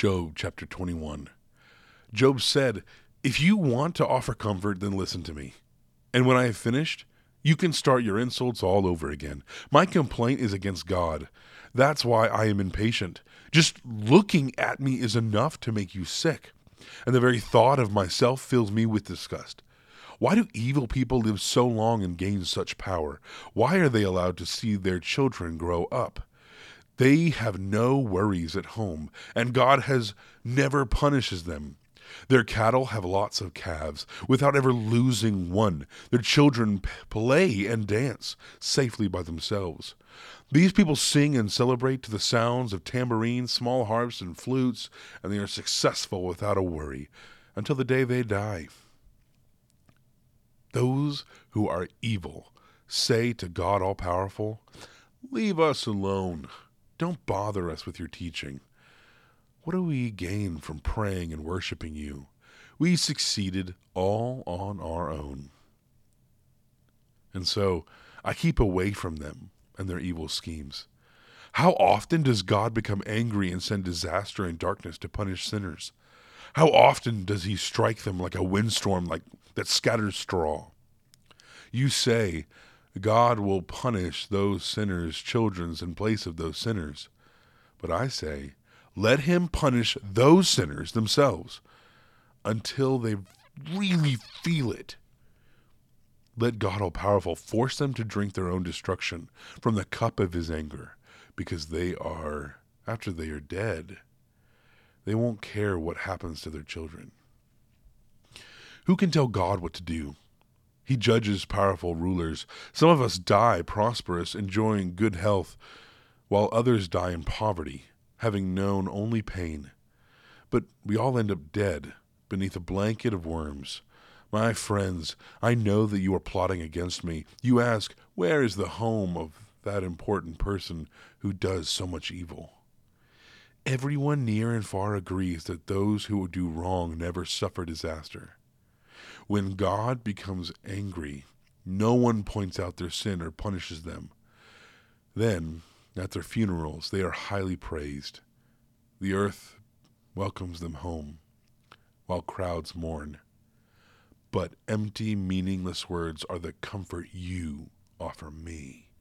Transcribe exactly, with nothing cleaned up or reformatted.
Job chapter twenty-one. Job said, "If you want to offer comfort, then listen to me. And when I have finished, you can start your insults all over again. My complaint is against God. That's why I am impatient. Just looking at me is enough to make you sick. And the very thought of myself fills me with disgust. Why do evil people live so long and gain such power? Why are they allowed to see their children grow up? They have no worries at home, and God has never punishes them. Their cattle have lots of calves, without ever losing one. Their children p- play and dance safely by themselves. These people sing and celebrate to the sounds of tambourines, small harps, and flutes, and they are successful without a worry until the day they die. Those who are evil say to God All-Powerful, 'Leave us alone. Don't bother us with your teaching. What do we gain from praying and worshiping you? We succeeded all on our own.' And so I keep away from them and their evil schemes. How often does God become angry and send disaster and darkness to punish sinners? How often does he strike them like a windstorm like that scatters straw? You say, God will punish those sinners' children in place of those sinners. But I say, let him punish those sinners themselves until they really feel it. Let God All-Powerful force them to drink their own destruction from the cup of his anger, because they are, after they are dead, they won't care what happens to their children. Who can tell God what to do? He judges powerful rulers. Some of us die prosperous, enjoying good health, while others die in poverty, having known only pain. But we all end up dead beneath a blanket of worms. My friends, I know that you are plotting against me. You ask, where is the home of that important person who does so much evil? Everyone near and far agrees that those who do wrong never suffer disaster. When God becomes angry, no one points out their sin or punishes them. Then, at their funerals, they are highly praised. The earth welcomes them home, while crowds mourn. But empty, meaningless words are the comfort you offer me.